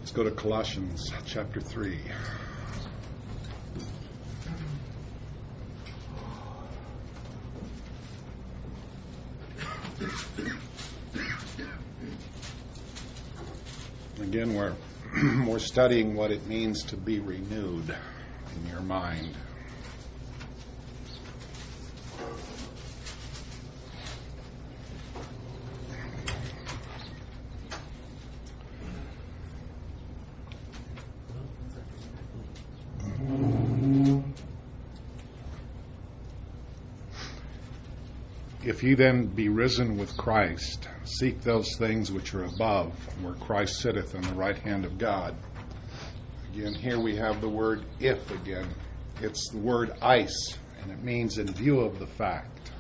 Let's go to Colossians chapter 3. Again, we're studying what it means to be renewed in your mind. If ye then be risen with Christ, seek those things which are above, where Christ sitteth on the right hand of God. Again, here we have the word if again. It's the word eis, and it means in view of the fact.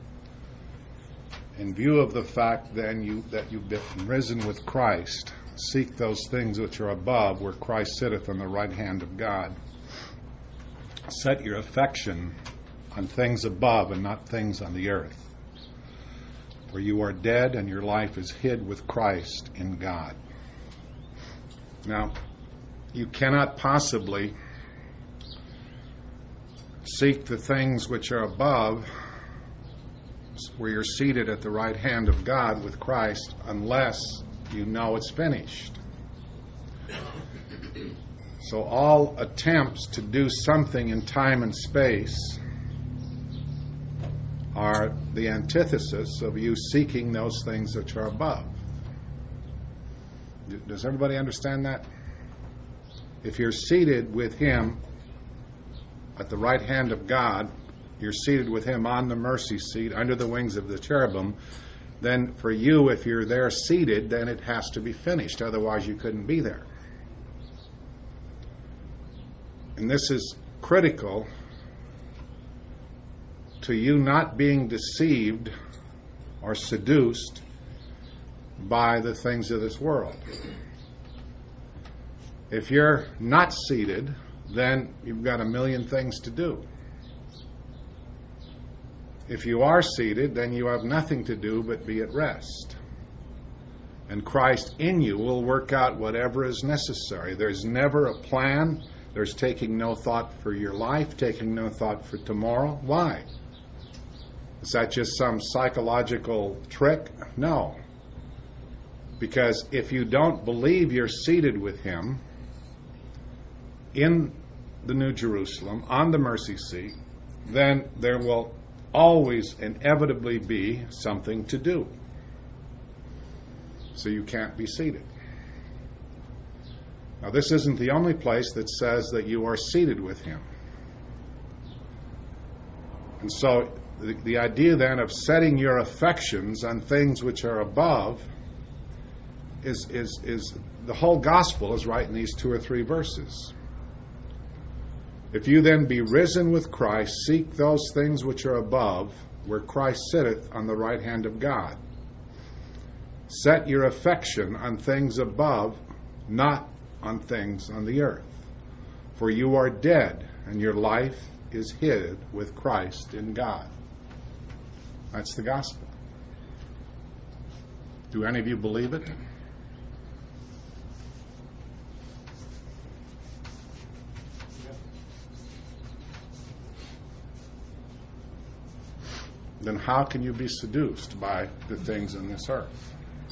In view of the fact then that you've been risen with Christ, seek those things which are above, where Christ sitteth on the right hand of God. Set your affection on things above and not things on the earth, where you are dead and your life is hid with Christ in God. Now, you cannot possibly seek the things which are above, where you're seated at the right hand of God with Christ, unless you know it's finished. So all attempts to do something in time and space are the antithesis of you seeking those things which are above. Does everybody understand that? If you're seated with Him at the right hand of God, you're seated with Him on the mercy seat under the wings of the cherubim, then for you, if you're there seated, then it has to be finished. Otherwise, you couldn't be there. And this is critical to you not being deceived or seduced by the things of this world. If you're not seated, then you've got a million things to do. If you are seated, then you have nothing to do but be at rest. And Christ in you will work out whatever is necessary. There's never a plan. There's taking no thought for your life, taking no thought for tomorrow. Why? Is that just some psychological trick? No. Because if you don't believe you're seated with Him in the New Jerusalem, on the mercy seat, then there will always inevitably be something to do. So you can't be seated. Now, this isn't the only place that says that you are seated with Him. And so the idea then of setting your affections on things which are above is the whole gospel is right in these 2 or 3 verses. If you then be risen with Christ, seek those things which are above, where Christ sitteth on the right hand of God. Set your affection on things above, not on things on the earth. For you are dead, and your life is hid with Christ in God. That's the gospel. Do any of you believe it? Then how can you be seduced by the things in this earth?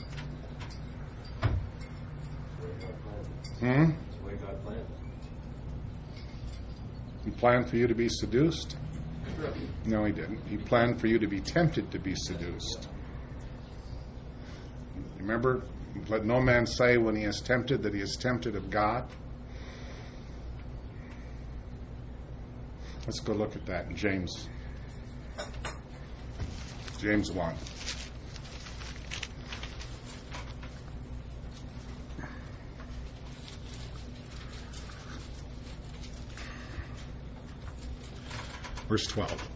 He planned for you to be seduced? No, He didn't. He planned for you to be tempted to be seduced. Remember, let no man say when he is tempted that he is tempted of God. Let's go look at that in James 1. Verse 12.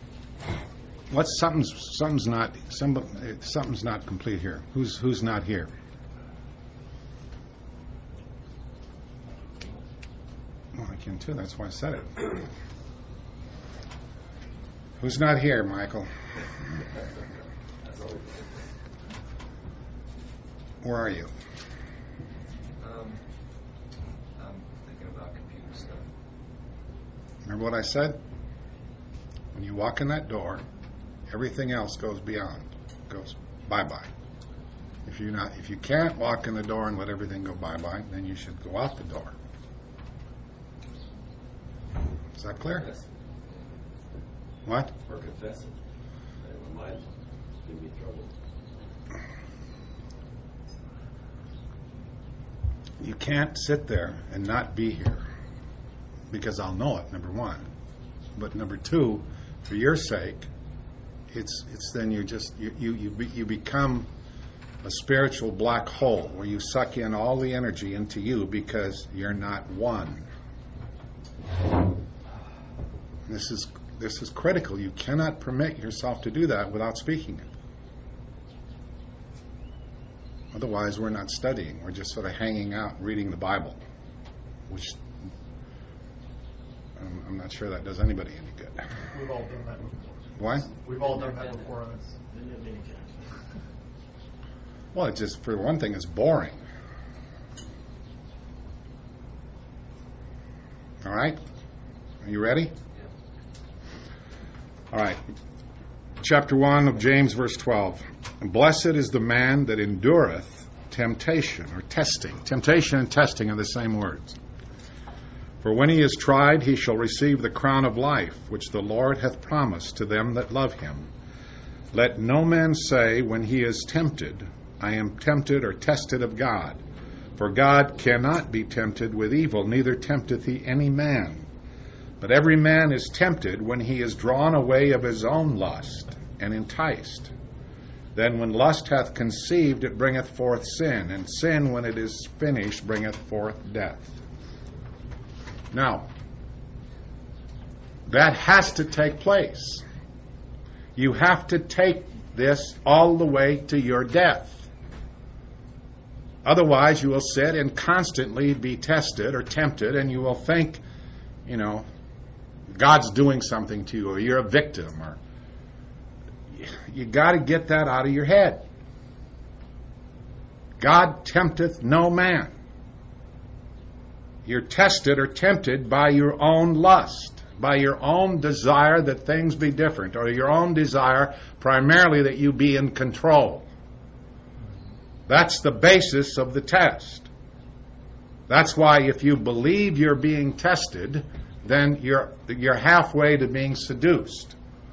Something's not complete here. Who's not here? Well, I can too. That's why I said it. Who's not here, Michael? Where are you? Remember what I said? When you walk in that door, everything else goes beyond, goes bye-bye. If you can't walk in the door and let everything go bye-bye, then you should go out the door. Is that clear? Yes. What? Or confess it. My mind give me trouble. You can't sit there and not be here, because I'll know it, number one. But number two, for your sake, it's then you become a spiritual black hole where you suck in all the energy into you because you're not one. This is critical. You cannot permit yourself to do that without speaking it. Otherwise, we're not studying. We're just sort of hanging out, reading the Bible, which I'm not sure that does anybody any good. We've all done that before. Why? We've all done that before on this. Well, it just, for one thing, it's boring. All right? Are you ready? All right. Chapter 1 of James, verse 12. Blessed is the man that endureth temptation, or testing. Temptation and testing are the same words. For when he is tried, he shall receive the crown of life, which the Lord hath promised to them that love him. Let no man say when he is tempted, I am tempted or tested of God. For God cannot be tempted with evil, neither tempteth he any man. But every man is tempted when he is drawn away of his own lust, and enticed. Then when lust hath conceived, it bringeth forth sin, and sin, when it is finished, bringeth forth death. Now, that has to take place. You have to take this all the way to your death. Otherwise, you will sit and constantly be tested or tempted, and you will think, God's doing something to you, or you're a victim, or you got to get that out of your head. God tempteth no man. You're tested or tempted by your own lust, by your own desire that things be different, or your own desire primarily that you be in control. That's the basis of the test. That's why if you believe you're being tested, then you're halfway to being seduced.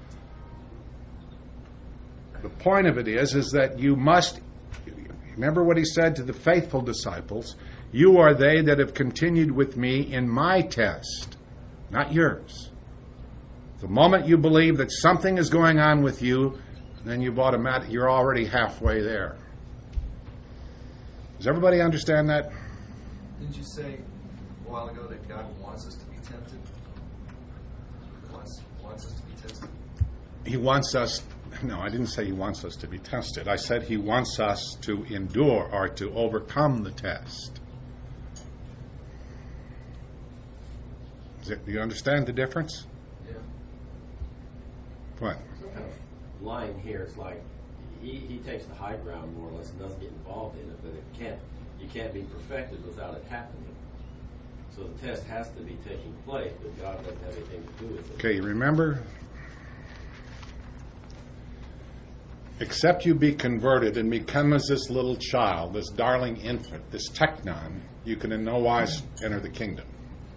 The point of it is that you must, remember what he said to the faithful disciples, you are they that have continued with me in my test, not yours. The moment you believe that something is going on with you, then you're already halfway there. Does everybody understand that? Did you say a while ago that God wants us to be tempted? Wants us to be tested? He wants us, no, I didn't say he wants us to be tested. I said he wants us to endure or to overcome the test. Do you understand the difference? Yeah. What? Some kind of lying here is like he takes the high ground more or less and doesn't get involved in it, but you can't be perfected without it happening. So the test has to be taking place, but God doesn't have anything to do with it. Okay, remember, except you be converted and become as this little child, this darling infant, this teknon, you can in no wise enter the kingdom.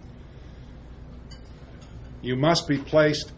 You must be placed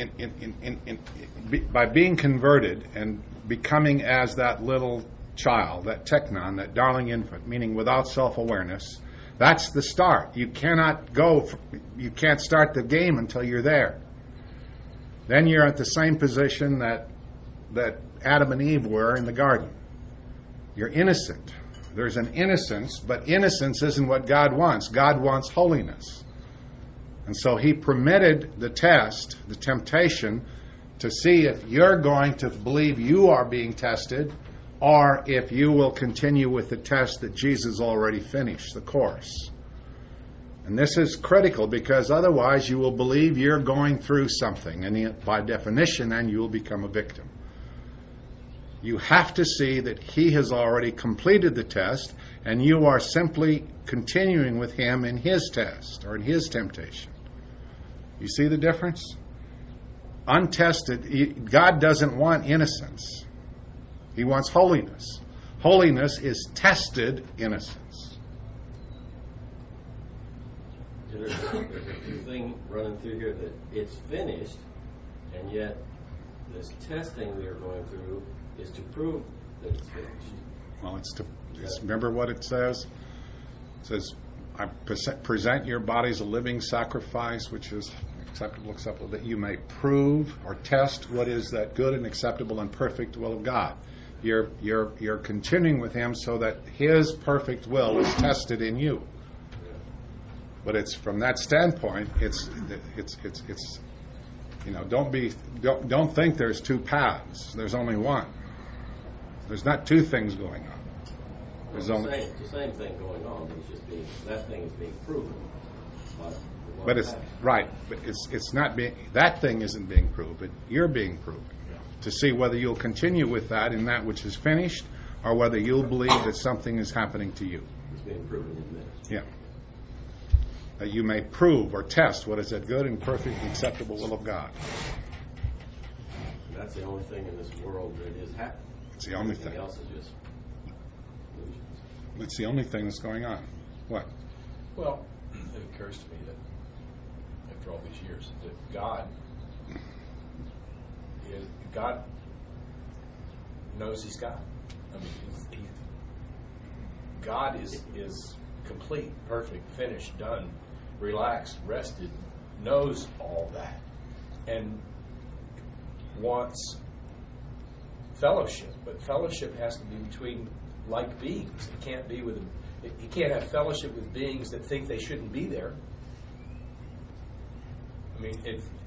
by being converted and becoming as that little child, that teknon, that darling infant, meaning without self-awareness. That's the start. You can't start the game until you're there. Then you're at the same position that Adam and Eve were in the garden. You're innocent. There's an innocence, but innocence isn't what God wants. God wants holiness. And so he permitted the test, the temptation, to see if you're going to believe you are being tested or if you will continue with the test that Jesus already finished, the course. And this is critical because otherwise you will believe you're going through something, and by definition then you will become a victim. You have to see that he has already completed the test and you are simply continuing with him in his test or in his temptation. You see the difference? Untested, God doesn't want innocence. He wants holiness. Holiness is tested innocence. There's a thing running through here that it's finished, and yet this testing we are going through is to prove that it's finished. Well, remember what it says? It says, I present your bodies a living sacrifice, which is acceptable, that you may prove or test what is that good and acceptable and perfect will of God. You're continuing with Him so that His perfect will is tested in you. But it's from that standpoint, it's don't think there's two paths. There's only one. There's not two things going on. There's It's the same thing going on. It's just that thing is being proven. But it's right. But it's not being. That thing isn't being proven. You're being proven to see whether you'll continue with that in that which is finished, or whether you'll believe that something is happening to you. It's being proven in this. Yeah. That you may prove or test what is that good and perfect and acceptable will of God. And that's the only thing in this world that is happening. It's the only thing. Everything else is just illusions. It's the only thing that's going on. What? Well, it occurs to me that after all these years, that God knows He's God. I mean, God is complete, perfect, finished, done, relaxed, rested, knows all that, and wants fellowship. But fellowship has to be between like beings. It can't be with you can't have fellowship with beings that think they shouldn't be there. I mean,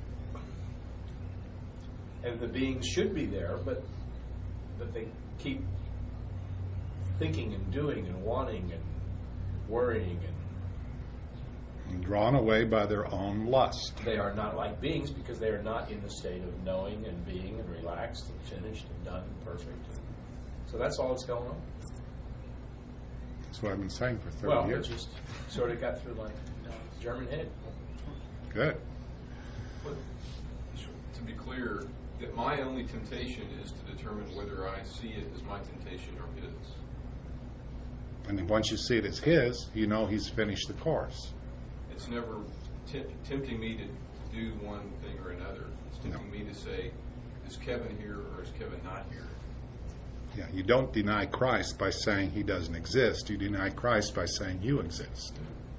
and the beings should be there, but they keep thinking and doing and wanting and worrying, And drawn away by their own lust. they are not like beings because they are not in the state of knowing and being and relaxed and finished and done and perfect. So that's all that's going on. That's what I've been saying for 30 Well, it years. just sort of got through like German head. Good. But to be clear, that my only temptation is to determine whether I see it as my temptation or His. And then once you see it as His, you know He's finished the course. It's never tempting me to do one thing or another. It's tempting me to say, is Kevin here or is Kevin not here? Yeah, you don't deny Christ by saying He doesn't exist. You deny Christ by saying you exist.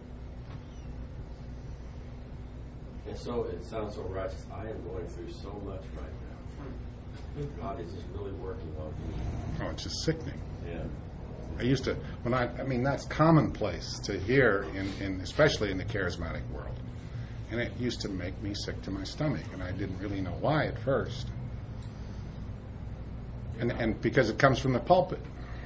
And so it sounds so righteous. I am going through so much right now. God is just really working on me. Oh, it's just sickening. Yeah. I used to, that's commonplace to hear, in especially in the charismatic world. And it used to make me sick to my stomach, and I didn't really know why at first. And because it comes from the pulpit.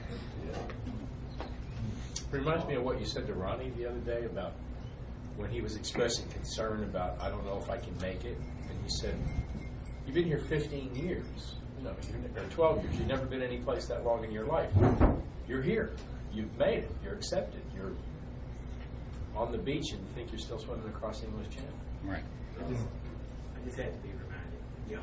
It reminds me of what you said to Ronnie the other day about when he was expressing concern about, I don't know if I can make it. And you said, you've been here 15 years. No, or 12 years. You've never been any place that long in your life. You're here. You've made it. You're accepted. You're on the beach and you think you're still swimming across the English Channel. Right. I just had to be reminded.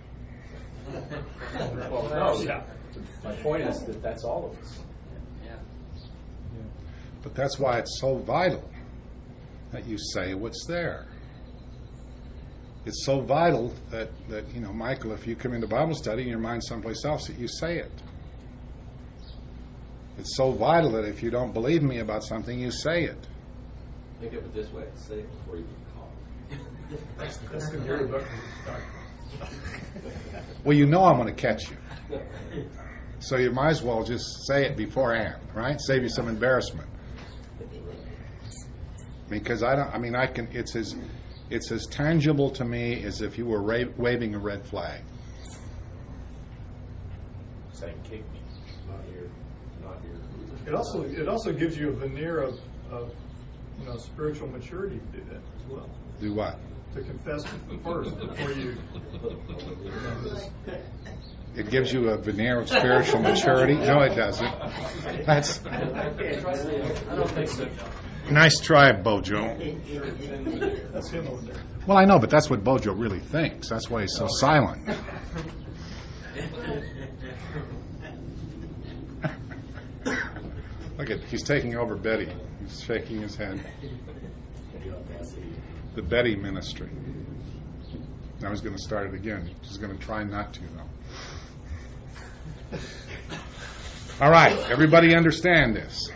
Well, no. My point is that that's all of us. Yeah. But that's why it's so vital that you say what's there. It's so vital that Michael, if you come into Bible study and your mind's someplace else, that you say it. It's so vital that if you don't believe me about something, you say it. Think of it this way: say it before you get caught. That's the very book. Well, you know I'm going to catch you. So you might as well just say it beforehand, right? Save you some embarrassment. Because it's as tangible to me as if you were waving a red flag. Saying, kick me. Not here. Not here. It also gives you a veneer of spiritual maturity to do that as well. Do what? To confess first before you. It gives you a veneer of spiritual maturity? No, it doesn't. I don't think so. Nice try, Bojo. That's him over there. Well, I know, but that's what Bojo really thinks. That's why he's so silent. Look at, he's taking over Betty. He's shaking his head. The Betty ministry. Now he's going to start it again. He's going to try not to, though. All right, everybody understand this?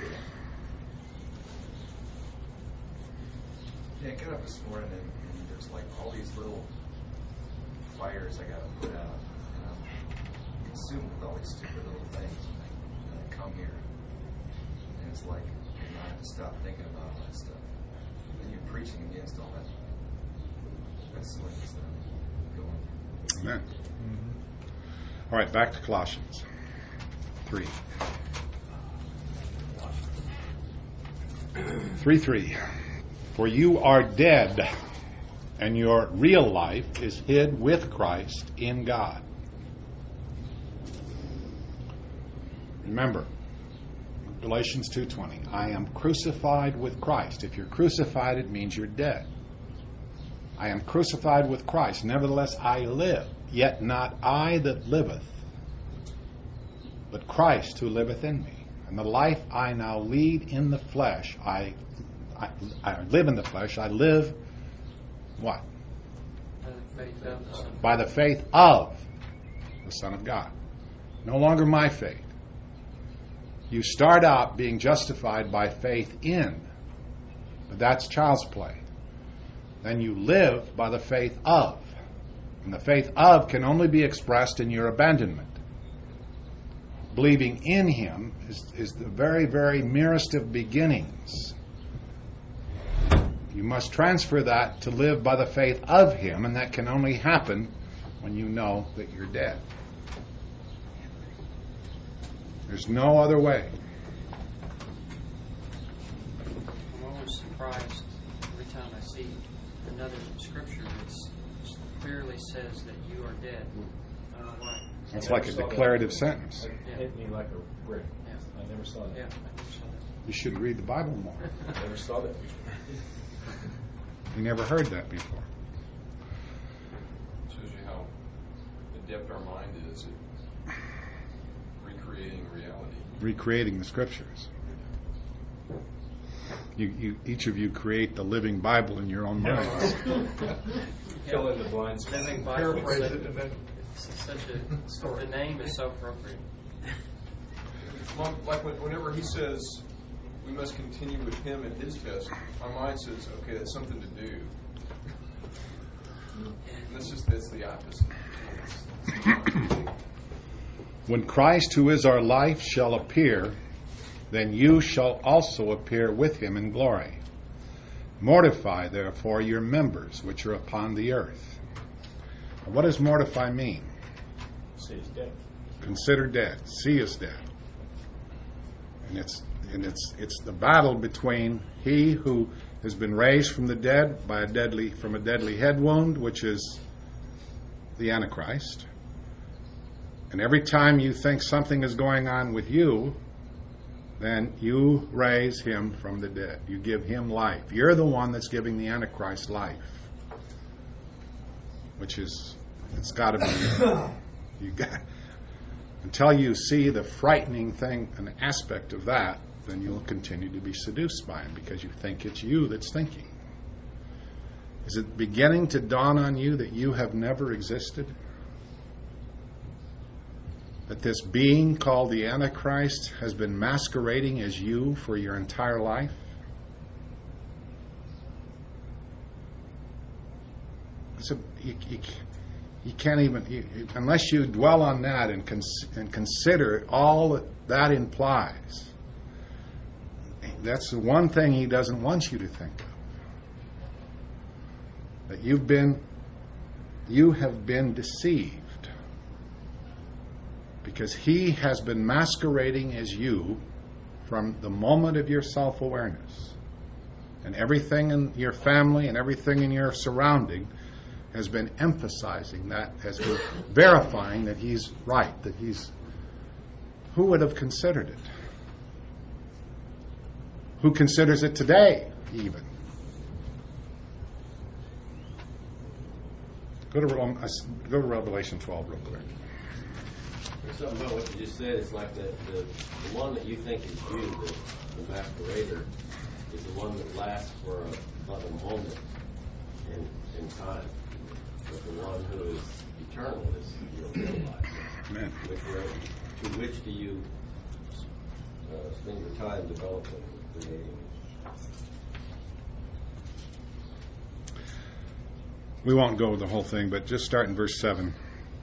Yeah, I got up this morning and there's like all these little fires I got to put out. And I'm consumed with all these stupid little things. And I come here and it's like, I have to stop thinking about all that stuff. And you're preaching against all that. That's the way it's going. Amen. All right, back to Colossians 3. 3:3. For you are dead, and your real life is hid with Christ in God. Remember, Galatians 2:20. I am crucified with Christ. If you're crucified, it means you're dead. I am crucified with Christ. Nevertheless, I live. Yet not I that liveth, but Christ who liveth in me. And the life I now lead in the flesh, I live in the flesh. I live, what? By the faith of the Son of God. No longer my faith. You start out being justified by faith in, but that's child's play. Then you live by the faith of. And the faith of can only be expressed in your abandonment. Believing in Him is the very, very merest of beginnings. You must transfer that to live by the faith of Him, and that can only happen when you know that you're dead. There's no other way. I'm always surprised every time I see another scripture that clearly says that you are dead. I don't know why. That's like a declarative sentence. It hit me like a brick. Yeah. I never saw that. Yeah, I never saw that. You should read the Bible more. I never saw that before. You never heard that before. Shows you how adept our mind is at recreating reality. Recreating the Scriptures. You each of you create the living Bible in your own minds. Fill in the blind spots. Living Bible. Paraphrase it and then It's such a the name is so appropriate. Like whenever he says we must continue with him in his test, my mind says, okay, that's something to do. And that's the opposite. When Christ, who is our life, shall appear, then you shall also appear with him in glory. Mortify, therefore, your members which are upon the earth. Now, what does mortify mean? See, he's dead. Consider dead. See is dead. And it's the battle between he who has been raised from the dead from a deadly head wound, which is the Antichrist. And every time you think something is going on with you, then you raise him from the dead. You give him life. You're the one that's giving the Antichrist life. Which is, it's got to be you got, until you see the frightening thing, an aspect of that, then you'll continue to be seduced by him because you think it's you that's thinking. Is it beginning to dawn on you that you have never existed? That this being called the Antichrist has been masquerading as you for your entire life? You can't even, unless you dwell on that and consider all that implies. That's the one thing he doesn't want you to think of. That you have been deceived. Because he has been masquerading as you from the moment of your self-awareness. And everything in your family and everything in your surrounding has been emphasizing that, has been verifying that he's right, that he's... Who would have considered it? Who considers it today, even? Go to Revelation 12 real quick. There's something about what you just said. It's like the one that you think is you, the masquerader, is the one that lasts for but a moment in time. But the one who is eternal is your real life. Amen. To which do you spend your time developing, creating? We won't go with the whole thing, but just start in verse 7.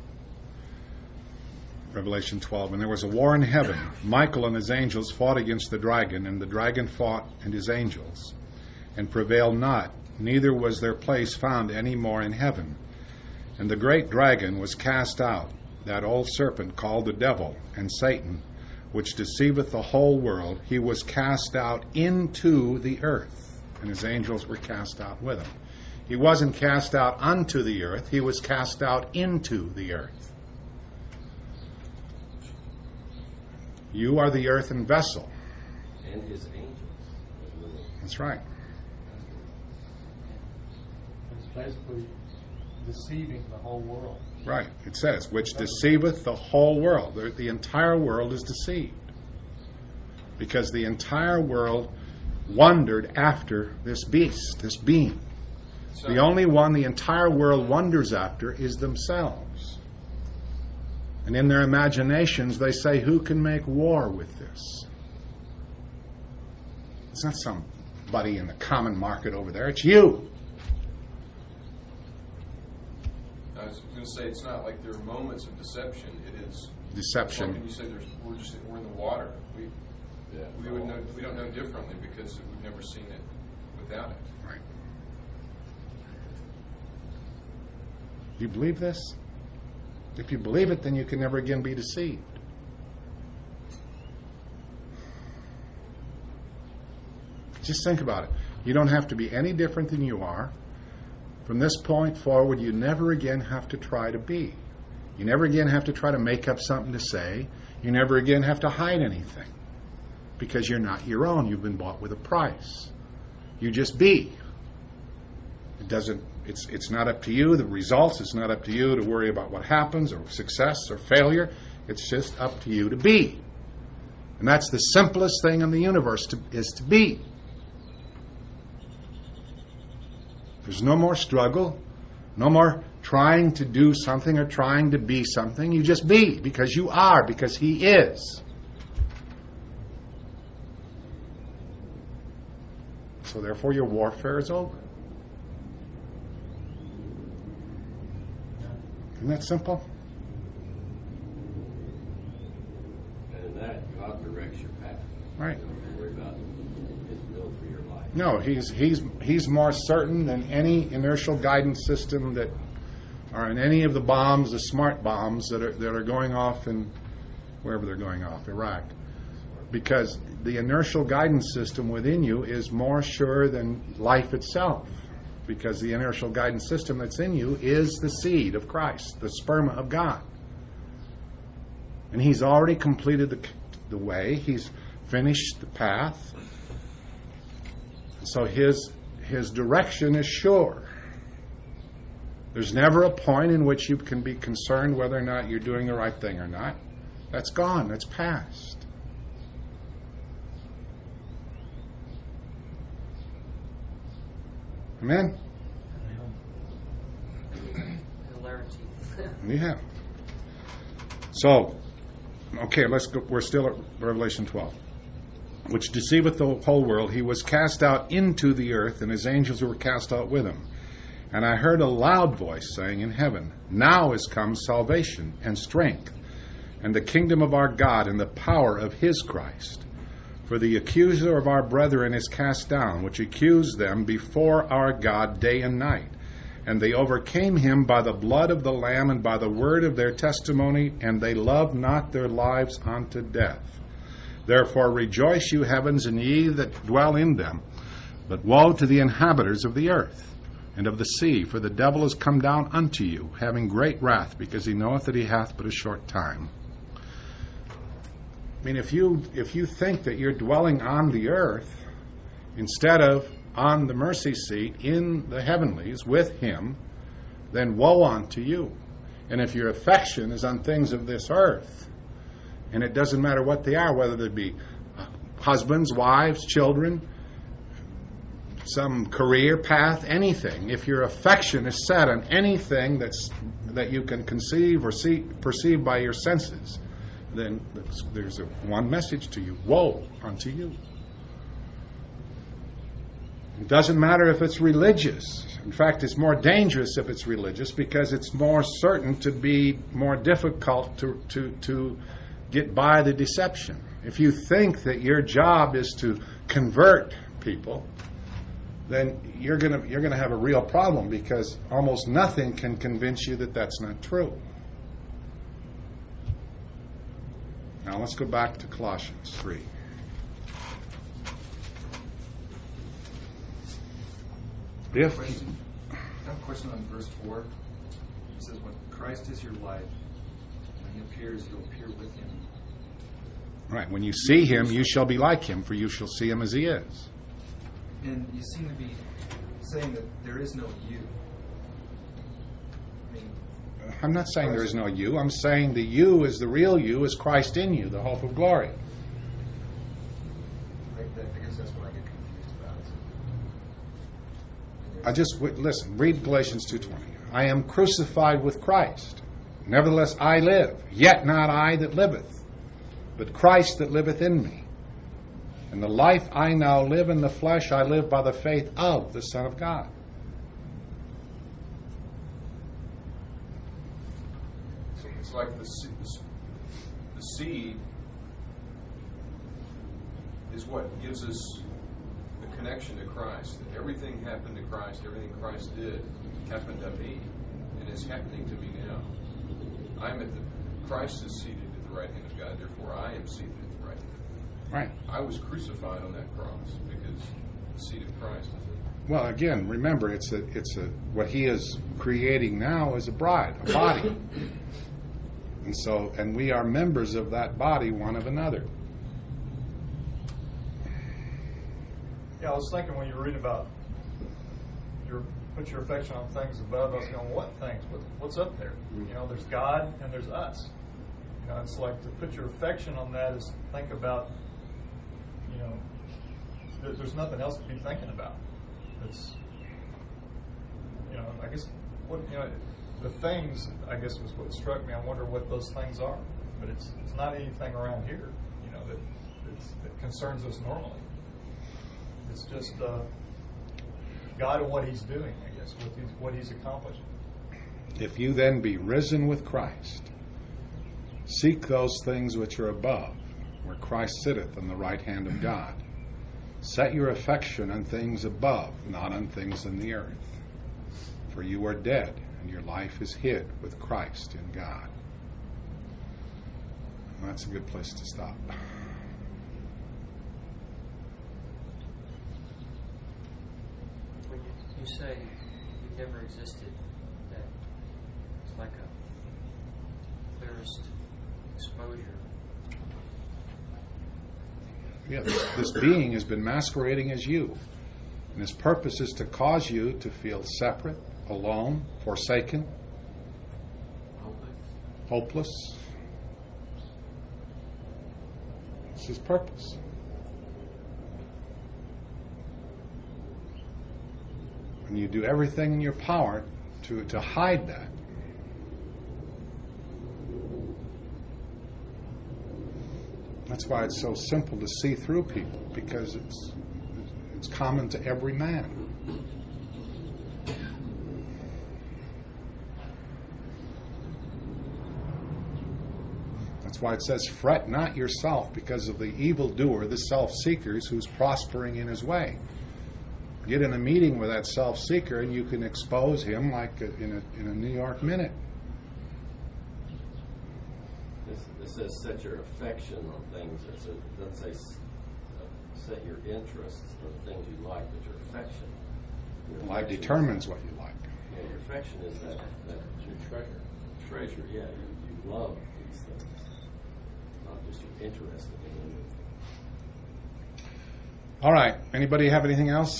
Revelation 12. And there was a war in heaven. Michael and his angels fought against the dragon, and the dragon fought and his angels, and prevailed not, neither was their place found any more in heaven. And the great dragon was cast out, that old serpent called the devil and Satan, which deceiveth the whole world. He was cast out into the earth, and his angels were cast out with him. He wasn't cast out unto the earth, he was cast out into the earth. You are the earthen vessel. And his angels. That's right. It's basically deceiving the whole world. Right. It says, which deceiveth the whole world. The entire world is deceived. Because the entire world wondered after this beast, this being. So, The only one the entire world wonders after is themselves. And in their imaginations, they say, who can make war with this? It's not somebody in the common market over there. It's you. I was going to say, it's not like there are moments of deception. It is Deception. Like when you say we're in the water. We don't know differently because we've never seen it without it. Right. Do you believe this? If you believe it, then you can never again be deceived. Just think about it. You don't have to be any different than you are. From this point forward, you never again have to try to be. You never again have to try to make up something to say. You never again have to hide anything. Because you're not your own. You've been bought with a price. You just be. It's not up to you, the results. It's not up to you to worry about what happens or success or failure. It's just up to you to be. And that's the simplest thing in the universe is to be. There's no more struggle, no more trying to do something or trying to be something. You just be because you are, because He is. So therefore your warfare is over. Isn't that simple? And in that, God directs your path. Right. You don't have to worry about His will for your life. No, he's more certain than any inertial guidance system that are in any of the bombs, the smart bombs that are going off in wherever they're going off, Iraq. Because the inertial guidance system within you is more sure than life itself. Because the inertial guidance system that's in you is the seed of Christ, the sperma of God. And He's already completed the way. He's finished the path. So His direction is sure. There's never a point in which you can be concerned whether or not you're doing the right thing or not. That's gone. That's past. Amen? Hilarity. Yeah. So, okay, let's go. We're still at Revelation 12. Which deceiveth the whole world. He was cast out into the earth, and his angels were cast out with him. And I heard a loud voice saying in heaven, now is come salvation and strength, and the kingdom of our God, and the power of His Christ. For the accuser of our brethren is cast down, which accused them before our God day and night. And they overcame him by the blood of the Lamb and by the word of their testimony, and they loved not their lives unto death. Therefore rejoice, you heavens, and ye that dwell in them. But woe to the inhabitants of the earth and of the sea, for the devil is come down unto you, having great wrath, because he knoweth that he hath but a short time. I mean, if you think that you're dwelling on the earth, instead of on the mercy seat in the heavenlies with Him, then woe unto you. And if your affection is on things of this earth, and it doesn't matter what they are, whether they be husbands, wives, children, some career path, anything, if your affection is set on anything that you can conceive or perceive by your senses, then there's one message to you: woe unto you. It doesn't matter if it's religious. In fact, it's more dangerous if it's religious, because it's more certain to be more difficult to get by the deception. If you think that your job is to convert people, then you're gonna have a real problem, because almost nothing can convince you that that's not true. Now let's go back to Colossians 3. I have a question on verse 4. It says, when Christ is your life, when He appears, you'll appear with Him. Right. When you see Him, you shall be like Him, for you shall see Him as He is. And you seem to be saying that there is no you. I mean, I'm not saying there is no you. I'm saying the you is the real you, is Christ in you, the hope of glory. I guess that's what I get confused about. Listen, read Galatians 2:20. I am crucified with Christ. Nevertheless I live, yet not I that liveth, but Christ that liveth in me. And the life I now live in the flesh, I live by the faith of the Son of God. So it's like the seed is what gives us the connection to Christ. That everything happened to Christ, everything Christ did happened to me, and it's happening to me now. Christ is seated at the right hand of God, therefore I am seated at the right hand. Right. I was crucified on that cross because the seed of Christ is it. Well, again, remember, it's what He is creating now is a bride, a body. And we are members of that body, one of another. Yeah, I was thinking when you read about put your affection on things above, I was going, what things? What's up there? You know, there's God and there's us. You know, it's like to put your affection on that is think about, you know, there's nothing else to be thinking about. It's, you know, I guess the things, I guess, was what struck me. I wonder what those things are. But it's not anything around here, you know, that concerns us normally. It's just God and what He's doing, I guess, what He's accomplishing. If you then be risen with Christ, seek those things which are above, where Christ sitteth on the right hand of God. Set your affection on things above, not on things in the earth. For you are dead, and your life is hid with Christ in God. And that's a good place to stop. When you say you never existed, that it's like a clearest exposure. Yeah, this being has been masquerading as you. And his purpose is to cause you to feel separate, alone, forsaken, hopeless. It's his purpose. And you do everything in your power to hide that. That's why it's so simple to see through people, because it's common to every man. That's why it says, fret not yourself because of the evildoer, the self-seekers, who's prospering in his way. Get in a meeting with that self-seeker and you can expose him like in a New York minute. It says set your affection on things. It doesn't say set your interests on things you like, but your affection. Life determines what you like. Yeah, your affection is that your treasure. Treasure, yeah. You love these things, not just you're interested in them. All right. Anybody have anything else?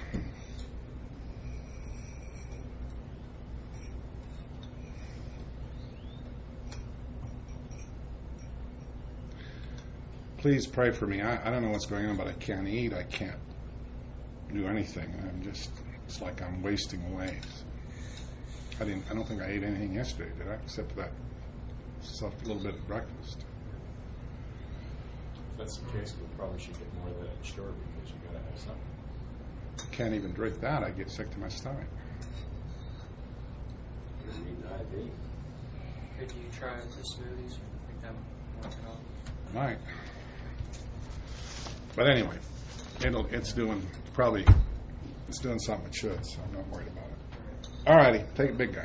Please pray for me. I don't know what's going on, but I can't eat. I can't do anything. It's like I'm wasting away. I don't think I ate anything yesterday, did I? Except that little bit of breakfast. If that's the case, we probably should get more of that at the store because you got to have something. Can't even drink that. I get sick to my stomach. You need an IV. Could you try the smoothies? I think that would work it out. Might. But anyway, it's doing something it should, so I'm not worried about it. All righty, take it, big guy.